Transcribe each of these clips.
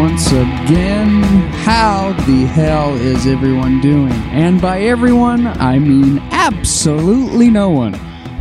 once again. How the hell is everyone doing? And by everyone, I mean absolutely no one.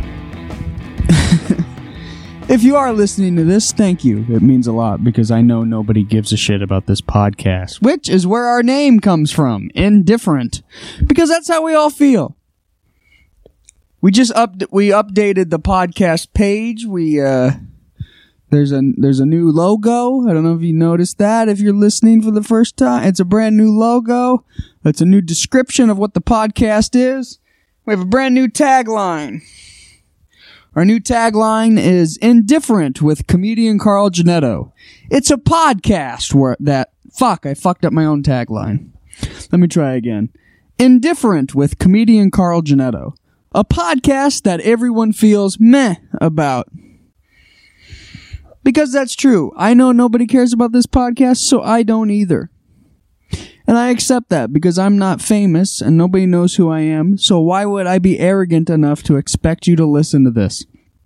If you are listening to this, thank you. It means a lot because I know nobody gives a shit about this podcast, which is where our name comes from, Indifferent, because that's how we all feel. We just updated the podcast page. There's a new logo. I don't know if you noticed that if you're listening for the first time. It's a brand new logo. It's a new description of what the podcast is. We have a brand new tagline. Our new tagline is Indifferent with comedian Carl Janetto. It's a podcast I fucked up my own tagline. Let me try again. Indifferent with comedian Carl Janetto. A podcast that everyone feels meh about. Because that's true. I know nobody cares about this podcast, so I don't either. And I accept that because I'm not famous and nobody knows who I am, so why would I be arrogant enough to expect you to listen to this?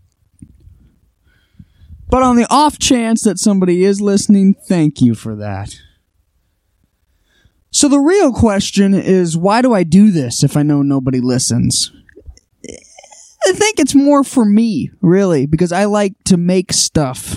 But on the off chance that somebody is listening, thank you for that. So the real question is, why do I do this if I know nobody listens? I think it's more for me, really, because I like to make stuff.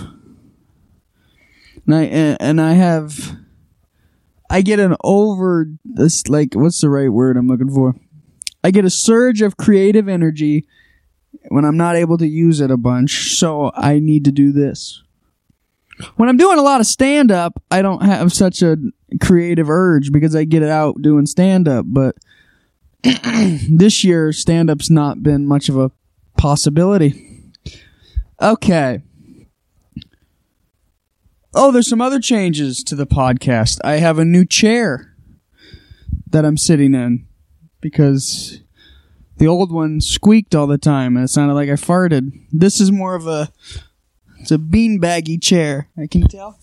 I get an what's the right word I'm looking for? I get a surge of creative energy when I'm not able to use it a bunch, so I need to do this. When I'm doing a lot of stand-up, I don't have such a creative urge because I get it out doing stand-up, but this year, stand-up's not been much of a possibility. Okay. Oh, there's some other changes to the podcast. I have a new chair that I'm sitting in because the old one squeaked all the time and it sounded like I farted. This is more of it's a beanbaggy chair. I can tell.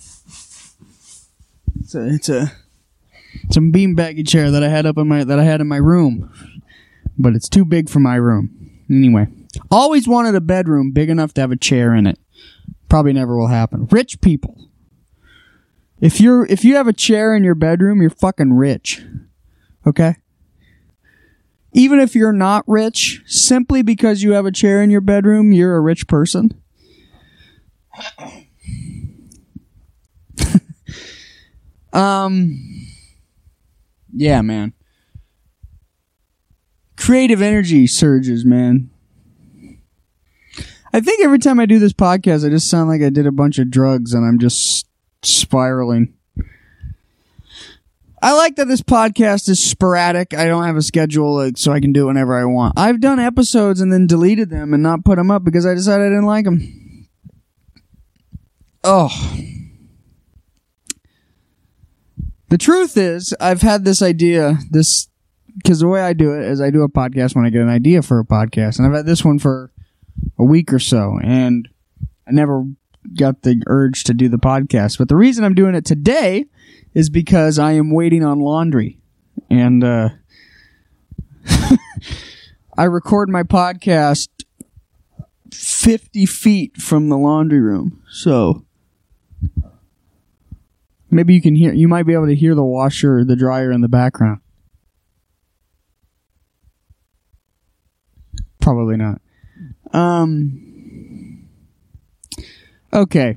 It's a beanbaggy chair that I had in my room, but it's too big for my room. Anyway, always wanted a bedroom big enough to have a chair in it. Probably never will happen. Rich people. If you have a chair in your bedroom, you're fucking rich. Okay? Even if you're not rich, simply because you have a chair in your bedroom, you're a rich person. Yeah, man. Creative energy surges, man. I think every time I do this podcast, I just sound like I did a bunch of drugs and I'm just spiraling. I like that this podcast is sporadic. I don't have a schedule, so I can do it whenever I want. I've done episodes and then deleted them and not put them up because I decided I didn't like them. Oh. The truth is, I've had this idea, because the way I do it is I do a podcast when I get an idea for a podcast, and I've had this one for a week or so, and I never got the urge to do the podcast. But the reason I'm doing it today is because I am waiting on laundry, and I record my podcast 50 feet from the laundry room, so maybe you might be able to hear the washer or the dryer in the background. Probably not. Okay.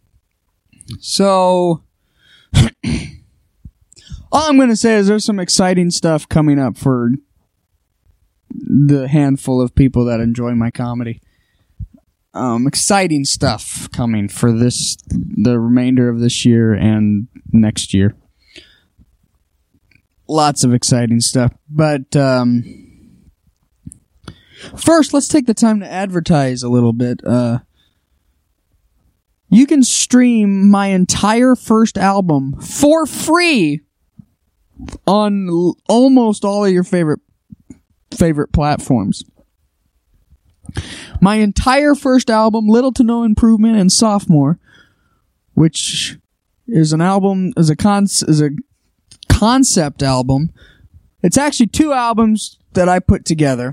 So, all I'm going to say is there's some exciting stuff coming up for the handful of people that enjoy my comedy. Exciting stuff coming for the remainder of this year and next year. Lots of exciting stuff. But, first, let's take the time to advertise a little bit. You can stream my entire first album for free on almost all of your favorite platforms. My entire first album, Little to No Improvement and Sophomore, which is an album, is a concept album. It's actually two albums that I put together.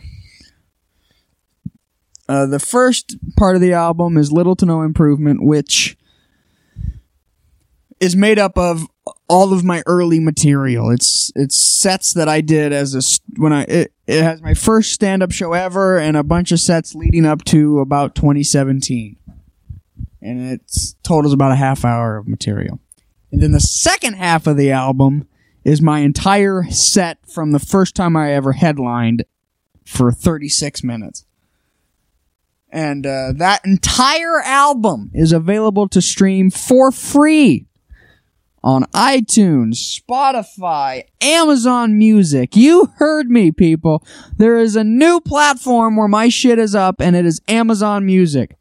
The first part of the album is Little to No Improvement, which is made up of all of my early material. It's sets that I did it has my first stand-up show ever and a bunch of sets leading up to about 2017. And it totals about a half hour of material. And then the second half of the album is my entire set from the first time I ever headlined for 36 minutes. And that entire album is available to stream for free on iTunes, Spotify, Amazon Music. You heard me, people. There is a new platform where my shit is up, and it is Amazon Music.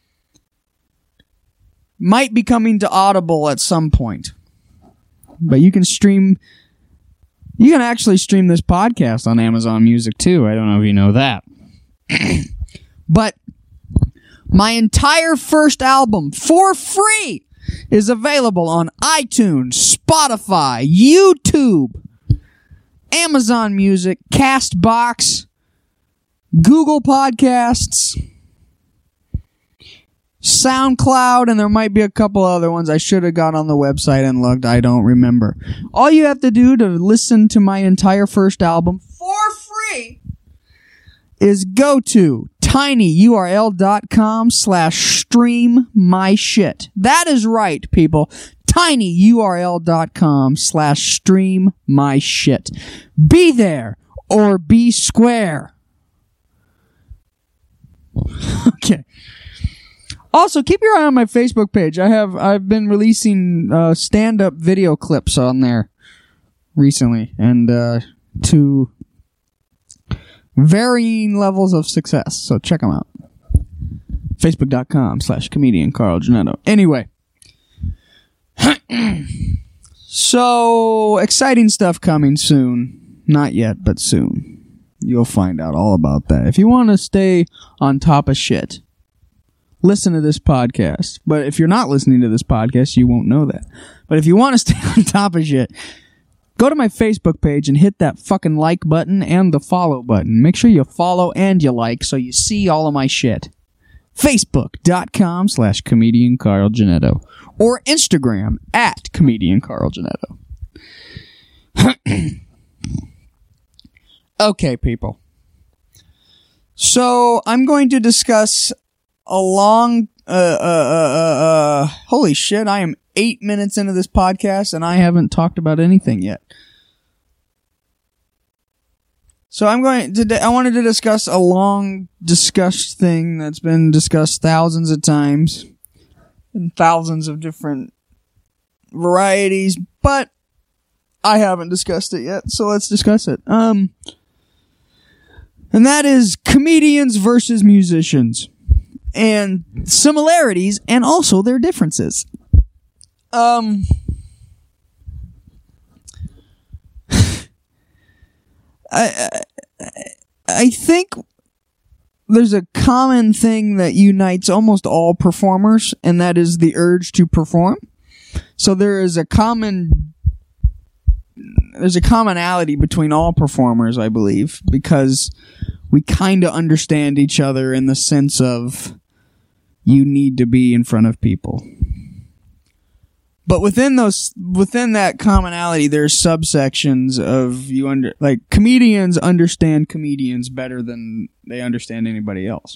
Might be coming to Audible at some point. But you can actually stream this podcast on Amazon Music too. I don't know if you know that. But my entire first album for free is available on iTunes, Spotify, YouTube, Amazon Music, Castbox, Google Podcasts, SoundCloud, and there might be a couple other ones. I should have got on the website and looked. I don't remember. All you have to do to listen to my entire first album for free is go to tinyurl.com/streammyshit. That is right, people. tinyurl.com/streammyshit. Be there or be square. Okay. Also, keep your eye on my Facebook page. I've been releasing stand-up video clips on there recently, and to varying levels of success. So check them out. Facebook.com/comedian Carl Janetto. Anyway. So, exciting stuff coming soon. Not yet, but soon. You'll find out all about that. If you want to stay on top of shit, listen to this podcast. But if you're not listening to this podcast, you won't know that. But if you want to stay on top of shit, go to my Facebook page and hit that fucking like button and the follow button. Make sure you follow and you like so you see all of my shit. Facebook.com/comedian Carl Janetto. Or Instagram @comedian Carl Janetto. Okay, people. So, I'm going to discuss holy shit, I am 8 minutes into this podcast and I haven't talked about anything yet. So I wanted to discuss a long discussed thing that's been discussed thousands of times in thousands of different varieties, but I haven't discussed it yet, so let's discuss it. And that is comedians versus musicians. And similarities and also their differences. I think there's a common thing that unites almost all performers, and that is the urge to perform. So there's a commonality between all performers, I believe, because we kind of understand each other in the sense of you need to be in front of people. But within that commonality, there's subsections of comedians understand comedians better than they understand anybody else.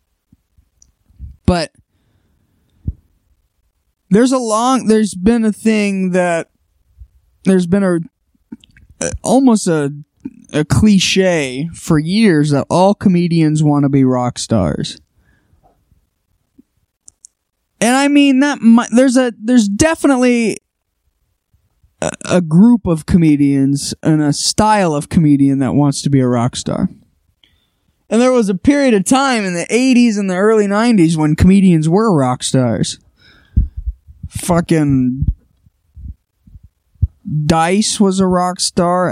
But there's been a thing that there's been almost a cliche for years that all comedians want to be rock stars. And I mean there's definitely a group of comedians and a style of comedian that wants to be a rock star. And there was a period of time in the 80s and the early 90s when comedians were rock stars. Fucking Dice was a rock star.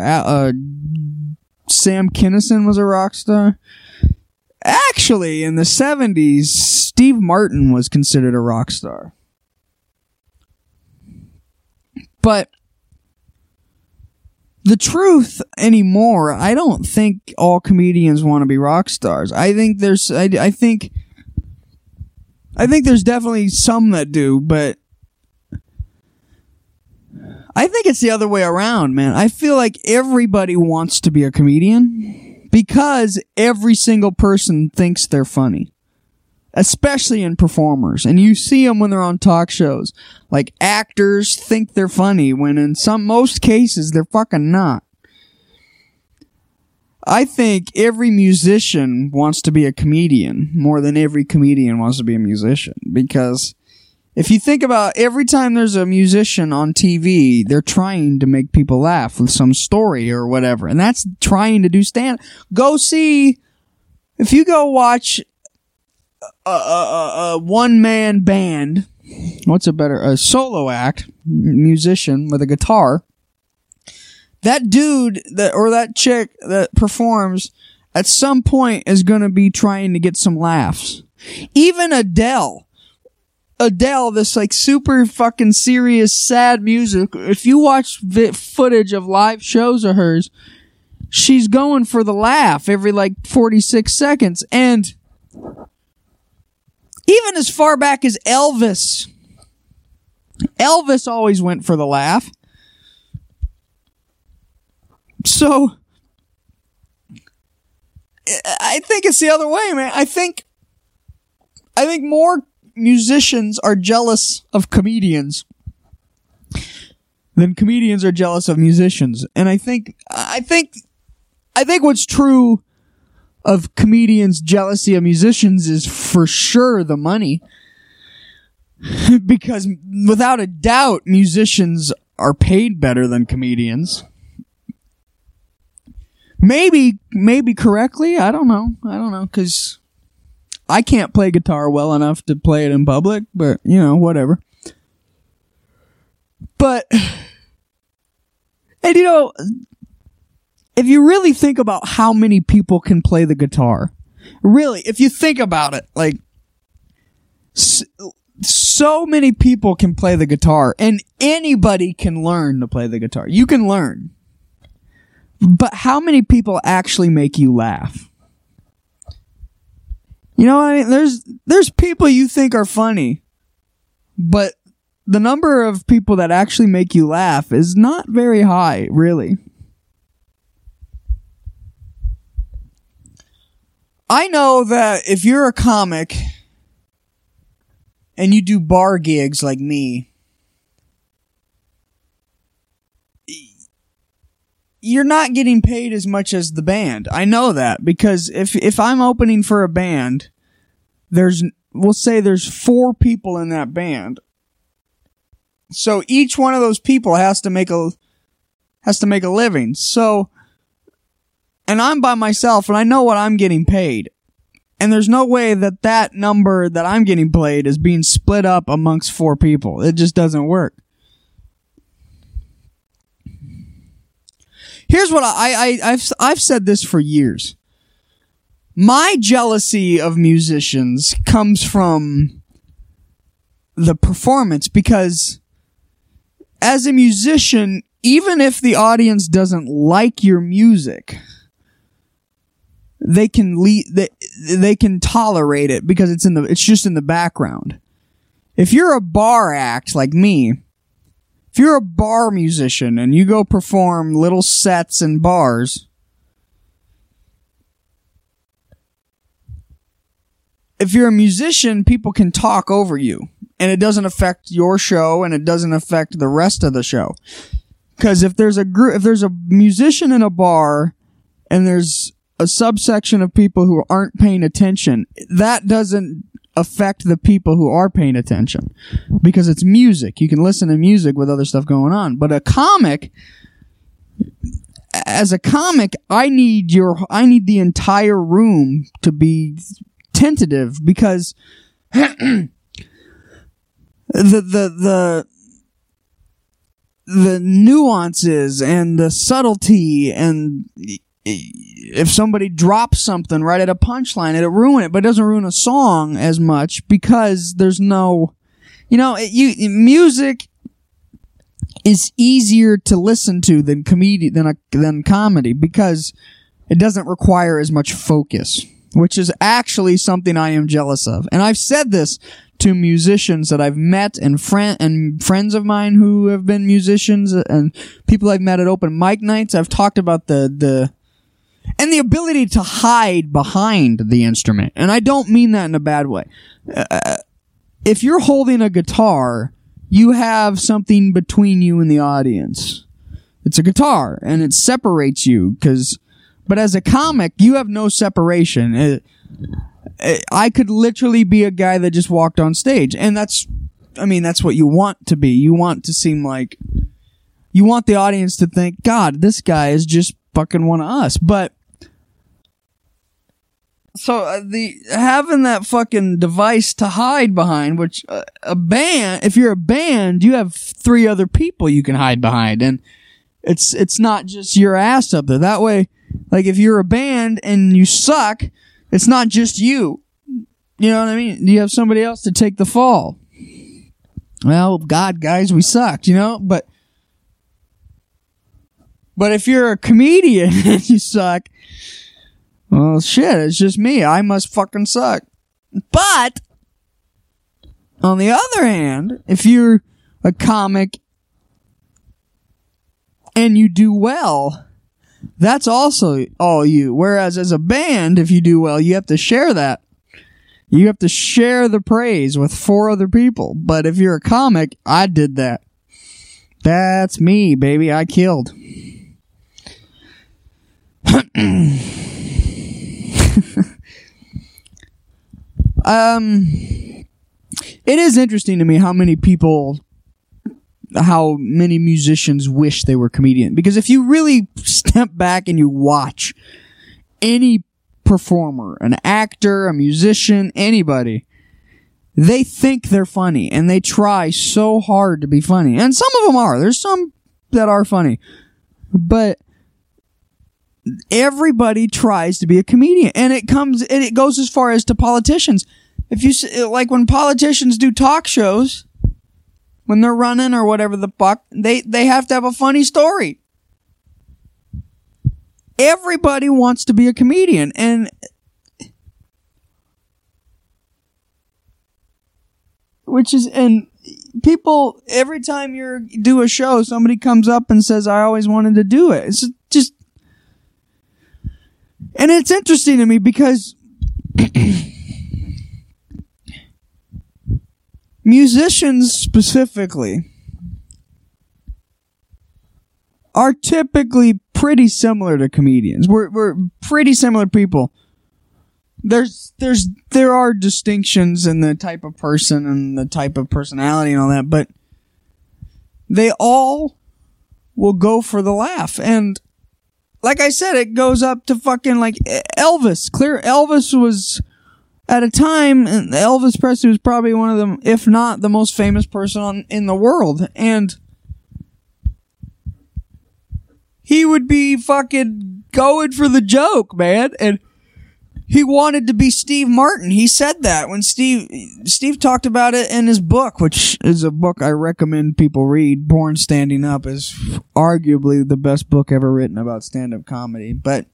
Sam Kinison was a rock star. Actually, in the 70s, Steve Martin was considered a rock star. But the truth anymore, I don't think all comedians want to be rock stars. I think there's definitely some that do, but I think it's the other way around, man. I feel like everybody wants to be a comedian because every single person thinks they're funny. Especially in performers. And you see them when they're on talk shows. Like, actors think they're funny when in most cases they're fucking not. I think every musician wants to be a comedian more than every comedian wants to be a musician. Because if you think about every time there's a musician on TV, they're trying to make people laugh with some story or whatever. And that's trying to do stand. If you go watch a one-man band, a solo act, musician with a guitar, that dude or that chick that performs at some point is going to be trying to get some laughs. Even Adele, this like super fucking serious, sad music, if you watch footage of live shows of hers, she's going for the laugh every like 46 seconds. And even as far back as Elvis always went for the laugh. So, I think it's the other way, man. I think more musicians are jealous of comedians than comedians are jealous of musicians. And I think what's true of comedians' jealousy of musicians is for sure the money. Because without a doubt, musicians are paid better than comedians. Maybe correctly. I don't know. Because I can't play guitar well enough to play it in public, but, whatever. But, and if you really think about how many people can play the guitar, really, if you think about it, like, so many people can play the guitar, and anybody can learn to play the guitar. You can learn. But how many people actually make you laugh? You know what I mean? There's people you think are funny, but the number of people that actually make you laugh is not very high, really. I know that if you're a comic and you do bar gigs like me, you're not getting paid as much as the band. I know that because if I'm opening for a band, we'll say there's 4 people in that band. So each one of those people has to make a living. So, and I'm by myself and I know what I'm getting paid. And there's no way that number that I'm getting paid is being split up amongst 4 people. It just doesn't work. Here's what I've said this for years. My jealousy of musicians comes from the performance because as a musician, even if the audience doesn't like your music, they can tolerate it because it's just in the background. If you're a bar act like me, if you're a bar musician and you go perform little sets in bars, if you're a musician, people can talk over you. And it doesn't affect your show and it doesn't affect the rest of the show. Because if there's a musician in a bar and there's a subsection of people who aren't paying attention, that doesn't affect the people who are paying attention because it's music. You can listen to music with other stuff going on. But as a comic, I need the entire room to be tentative because the nuances and the subtlety, and if somebody drops something right at a punchline, it'll ruin it, but it doesn't ruin a song as much because there's no, music is easier to listen to than comedy because it doesn't require as much focus, which is actually something I am jealous of. And I've said this to musicians that I've met and friends of mine who have been musicians and people I've met at open mic nights. I've talked about the ability to hide behind the instrument. And I don't mean that in a bad way. If you're holding a guitar, you have something between you and the audience. It's a guitar, and it separates you, but as a comic, you have no separation. I could literally be a guy that just walked on stage, and that's what you want to be. You want to seem like, you want the audience to think, God, this guy is just fucking one of us. But, so having that fucking device to hide behind, which a band, if you're a band, you have 3 other people you can hide behind, and it's not just your ass up there. That way, like, if you're a band and you suck, it's not just you. You know what I mean? You have somebody else to take the fall. Well, God, guys, we sucked, you know? But if you're a comedian and you suck, well, shit, it's just me. I must fucking suck. But, on the other hand, if you're a comic and you do well, that's also all you. Whereas as a band, if you do well, you have to share that. You have to share the praise with 4 other people. But if you're a comic, I did that. That's me, baby. I killed. It is interesting to me how many musicians wish they were comedian. Because if you really step back and you watch any performer, an actor, a musician, anybody, they think they're funny and they try so hard to be funny. And some of them are. There's some that are funny. But everybody tries to be a comedian. And it goes as far as to politicians. If you, like, when politicians do talk shows, when they're running or whatever the fuck, they have to have a funny story. Everybody wants to be a comedian, and people, every time you do a show, somebody comes up and says, I always wanted to do it. It's just, and it's interesting to me because musicians specifically are typically pretty similar to comedians. We're pretty similar people. There are distinctions in the type of person and the type of personality and all that, but they all will go for the laugh. And like I said, it goes up to fucking like Elvis. Elvis was, at a time, Elvis Presley was probably one of them, if not the most famous person in the world. And he would be fucking going for the joke, man. And he wanted to be Steve Martin. He said that when Steve talked about it in his book, which is a book I recommend people read. Born Standing Up is arguably the best book ever written about stand-up comedy. But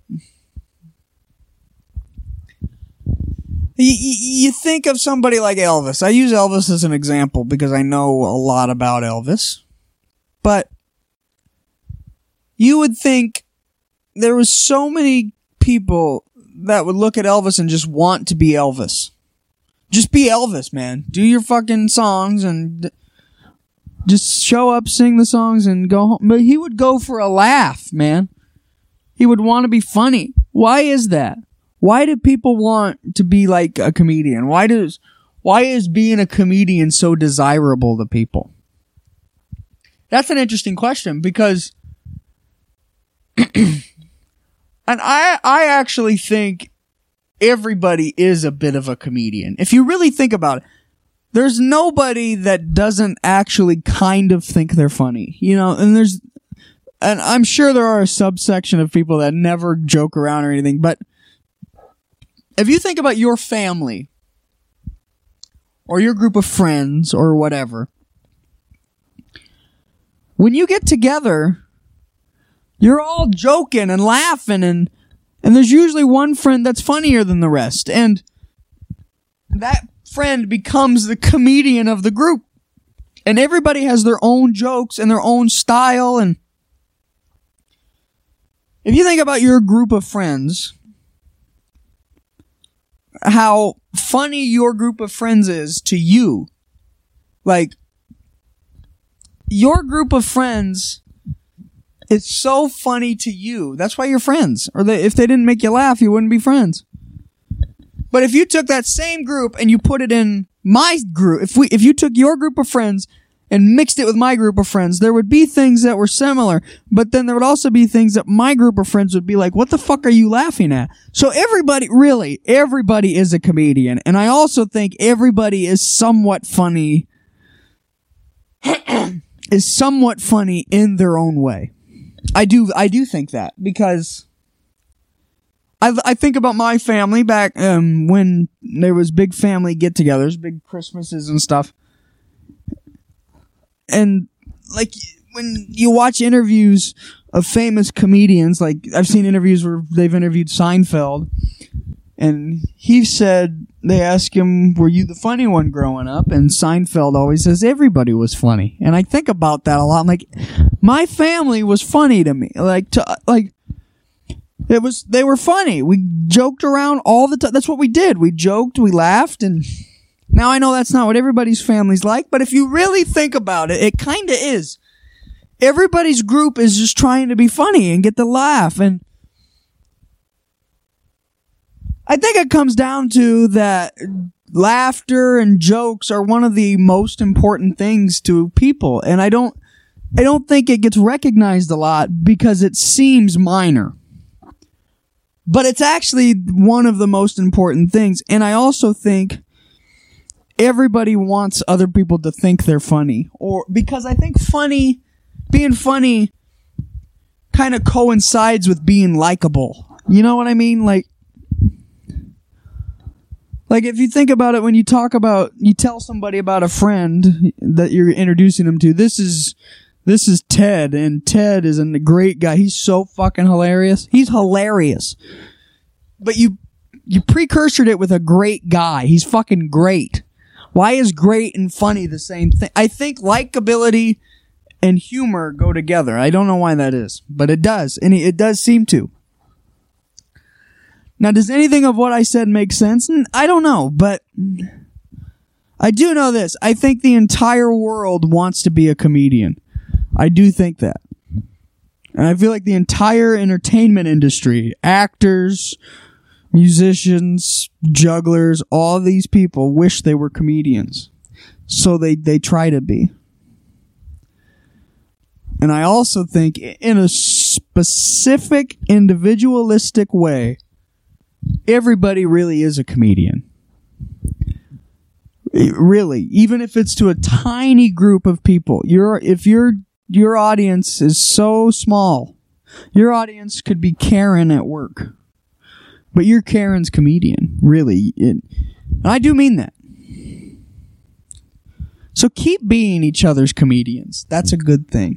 you think of somebody like Elvis. I use Elvis as an example because I know a lot about Elvis. But you would think there was so many people that would look at Elvis and just want to be Elvis. Just be Elvis, man. Do your fucking songs and just show up, sing the songs, and go home. But he would go for a laugh, man. He would want to be funny. Why is that? Why do people want to be like a comedian? Why is being a comedian so desirable to people? That's an interesting question because and I actually think everybody is a bit of a comedian. If you really think about it, there's nobody that doesn't actually kind of think they're funny. You know, and I'm sure there are a subsection of people that never joke around or anything, but if you think about your family or your group of friends or whatever, when you get together, you're all joking and laughing and there's usually one friend that's funnier than the rest. And that friend becomes the comedian of the group. And everybody has their own jokes and their own style. And if you think about your group of friends, how funny your group of friends is to you, like, your group of friends is so funny to you. That's why you're friends. Or if they didn't make you laugh, you wouldn't be friends. But if you took that same group and you put it in my group, if you took your group of friends and mixed it with my group of friends, there would be things that were similar, but then there would also be things that my group of friends would be like, what the fuck are you laughing at? So everybody is a comedian. And I also think everybody is somewhat funny, in their own way. I do think that, because I think about my family back when there was big family get-togethers, big Christmases and stuff. And, like, when you watch interviews of famous comedians, like, I've seen interviews where they've interviewed Seinfeld, and he said, they ask him, were you the funny one growing up? And Seinfeld always says, everybody was funny. And I think about that a lot. I'm like, my family was funny to me. They were funny. We joked around all the time. That's what we did. We joked, we laughed, and now I know that's not what everybody's family's like, but if you really think about it, it kinda is. Everybody's group is just trying to be funny and get the laugh, and I think it comes down to that laughter and jokes are one of the most important things to people, and I don't think it gets recognized a lot because it seems minor. But it's actually one of the most important things. And I also think everybody wants other people to think they're funny. Or because I think being funny kind of coincides with being likable. You know what I mean? Like if you think about it, when you tell somebody about a friend that you're introducing them to, this is Ted, and Ted is a great guy. He's so fucking hilarious. He's hilarious. But you precursored it with a great guy. He's fucking great. Why is great and funny the same thing? I think likability and humor go together. I don't know why that is, but it does. And it does seem to. Now, does anything of what I said make sense? I don't know, but I do know this. I think the entire world wants to be a comedian. I do think that. And I feel like the entire entertainment industry, actors, musicians, jugglers, all these people wish they were comedians. So they try to be. And I also think in a specific individualistic way, everybody really is a comedian. Really, even if it's to a tiny group of people. If your audience is so small, your audience could be Karen at work, but you're Karen's comedian, really. And I do mean that. So keep being each other's comedians. That's a good thing.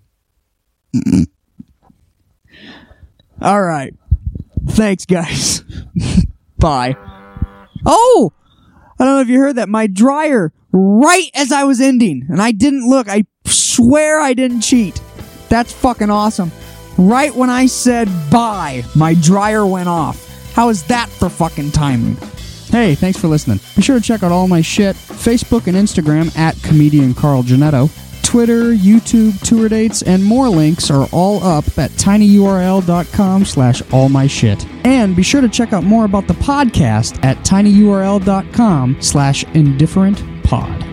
All right. Thanks, guys. Bye. Oh! I don't know if you heard that. My dryer, right as I was ending, and I didn't look. I swear I didn't cheat. That's fucking awesome. Right when I said bye, my dryer went off. How is that for fucking timing? Hey, thanks for listening. Be sure to check out all my shit. Facebook and Instagram at Comedian Carl Janetto. Twitter, YouTube, tour dates, and more links are all up at tinyurl.com/allmyshit. And be sure to check out more about the podcast at tinyurl.com/indifferentpod.